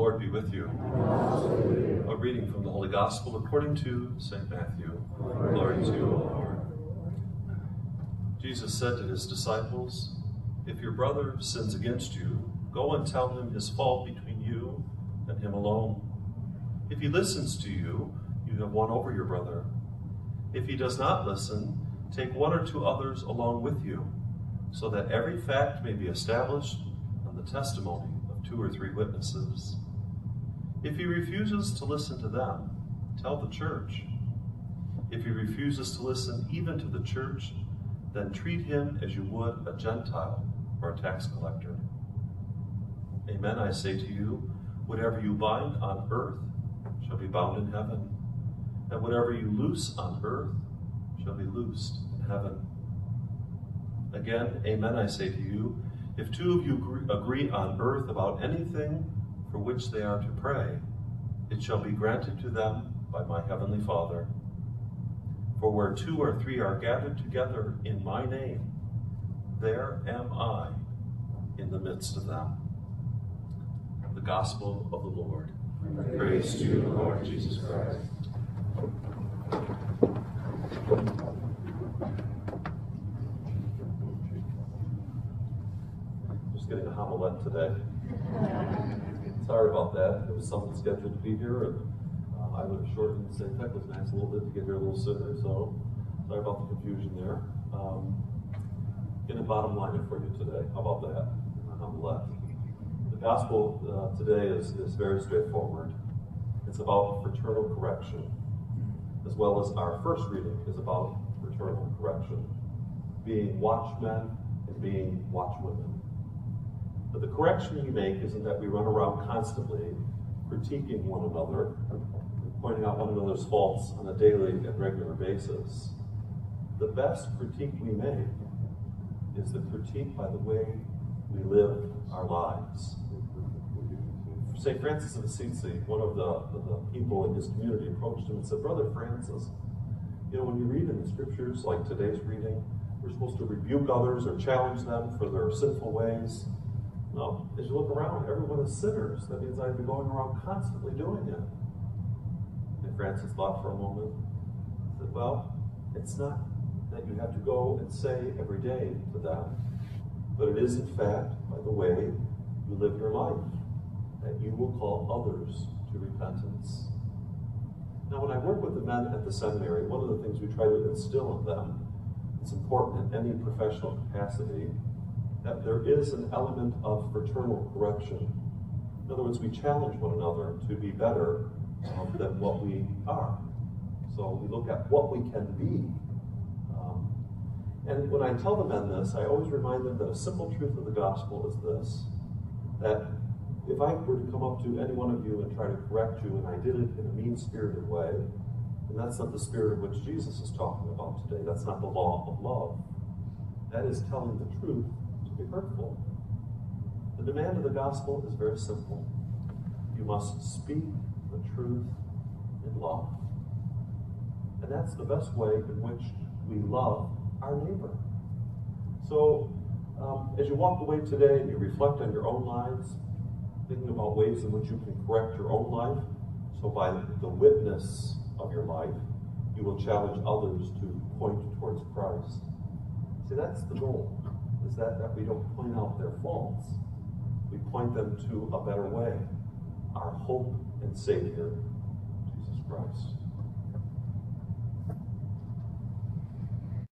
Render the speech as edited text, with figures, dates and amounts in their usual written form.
Lord be with you. A reading from the Holy Gospel according to St. Matthew. Glory to you, O Lord. Jesus said to his disciples, "If your brother sins against you, go and tell him his fault between you and him alone. If he listens to you, you have won over your brother. If he does not listen, take one or two others along with you, so that every fact may be established on the testimony of 2 or 3 witnesses. If he refuses to listen to them, tell the church. If he refuses to listen even to the church, then treat him as you would a Gentile or a tax collector. Amen, I say to you, whatever you bind on earth shall be bound in heaven, and whatever you loose on earth shall be loosed in heaven. Again, amen, I say to you, if 2 of you agree on earth about anything for which they are to pray, it shall be granted to them by my heavenly Father. For where 2 or 3 are gathered together in my name, there am I in the midst of them." The Gospel of the Lord. Praise to you, Lord Jesus Christ. Just getting a homilette today. Sorry about that. There was someone scheduled to be here, and I would have shortened the St. Nicholas Mass a little bit to get here a little sooner, so sorry about the confusion there. Getting a bottom liner for you today. How about that? A homilette. The Gospel today is very straightforward. It's about fraternal correction, as well as our first reading is about fraternal correction, being watchmen and being watchwomen. But the correction we make isn't that we run around constantly critiquing one another, and pointing out one another's faults on a daily and regular basis. The best critique we make is the critique by the way we live our lives. St. Francis of Assisi, one of the people in his community, approached him and said, "Brother Francis, you know, when you read in the scriptures, like today's reading, we're supposed to rebuke others or challenge them for their sinful ways. No, as you look around, everyone is sinners. That means I'd be going around constantly doing it." And Francis thought for a moment, said, "Well, it's not that you have to go and say every day to them, but it is in fact by the way you live your life that you will call others to repentance." Now, when I work with the men at the seminary, one of the things we try to instill in them, it's important in any professional capacity, that there is an element of fraternal correction. In other words, we challenge one another to be better than what we are. So we look at what we can be. And when I tell the men this, I always remind them that a simple truth of the gospel is this, that if I were to come up to any one of you and try to correct you, and I did it in a mean-spirited way, then that's not the spirit of which Jesus is talking about today. That's not the law of love. That is telling the truth to be hurtful. The demand of the gospel is very simple. You must speak the truth in love. And that's the best way in which we love our neighbor. So, as you walk away today and you reflect on your own lives, thinking about ways in which you can correct your own life, so by the witness of your life, you will challenge others to point towards Christ. See, that's the goal, is that we don't point out their faults. We point them to a better way, our hope and Savior, Jesus Christ.